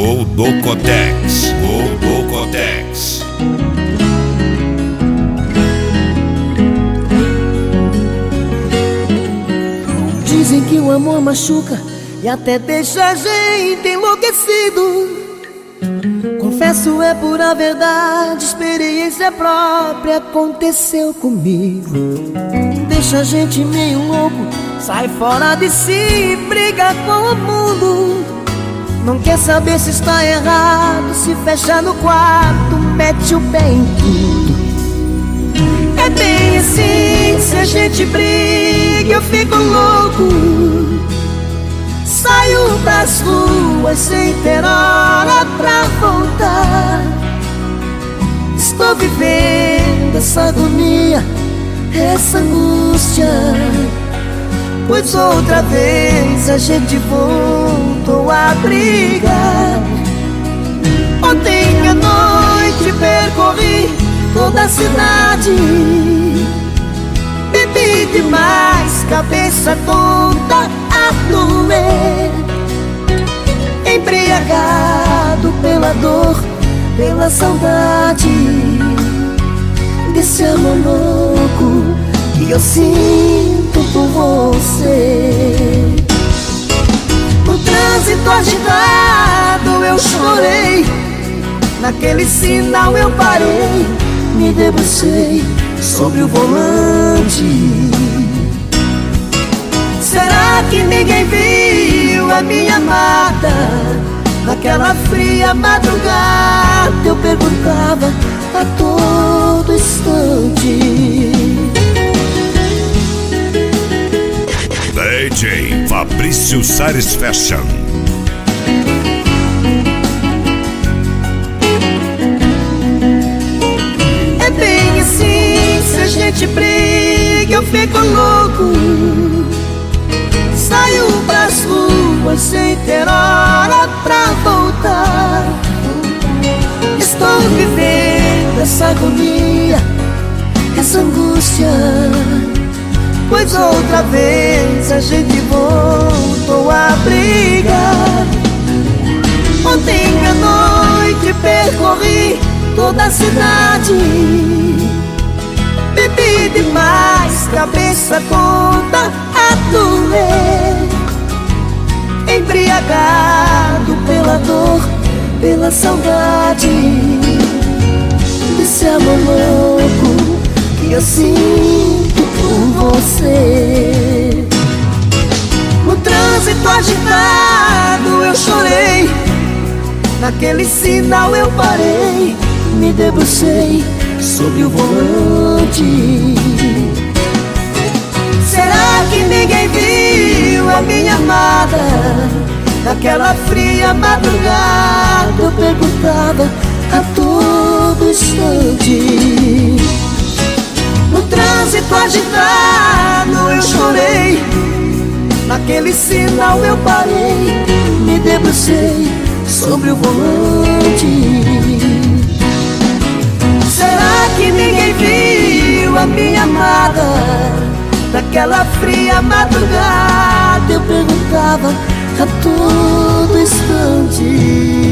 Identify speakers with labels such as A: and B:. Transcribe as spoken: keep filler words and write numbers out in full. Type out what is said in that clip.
A: Goldocodex, Goldocodex.
B: Dizem que o amor machuca e até deixa a gente enlouquecido. Confesso, é pura verdade, experiência própria aconteceu comigo. Deixa a gente meio louco, sai fora de si, briga com o mundo. Não quer saber se está errado, se fecha no quarto, mete o pé em tudo. É bem assim, se a gente briga eu fico louco. Saio pras ruas sem ter hora pra voltar. Estou vivendo essa agonia, essa angústia, pois outra vez a gente voltou a brigar. Ontem à noite percorri toda a cidade, bebi demais, cabeça tonta a doer. Embriagado pela dor, pela saudade desse amor louco que eu sinto por você. No trânsito agitado eu chorei, naquele sinal eu parei, me debrucei sobre o volante. Será que ninguém viu a minha amada? Naquela fria madrugada eu perguntava a todo instante.
A: D J Fabrício Sares Fashion.
B: É bem assim, se a gente briga eu fico louco. Saio pras ruas sem ter hora pra voltar. Estou vivendo essa agonia, essa angústia, pois outra vez a gente voltou a brigar. Ontem à noite percorri toda a cidade, bebi demais, cabeça tonta a doer. Embriagado pela dor, pela saudade desse amor louco que eu sinto por você. No trânsito agitado eu chorei, naquele sinal eu parei, me debrucei sobre o volante. Será que ninguém viu a minha amada? Naquela fria madrugada eu perguntava a todo instante. No trânsito agitado eu chorei, naquele sinal eu parei, me debrucei sobre o volante. Será que ninguém viu a minha amada? Naquela fria madrugada eu perguntava a todo instante.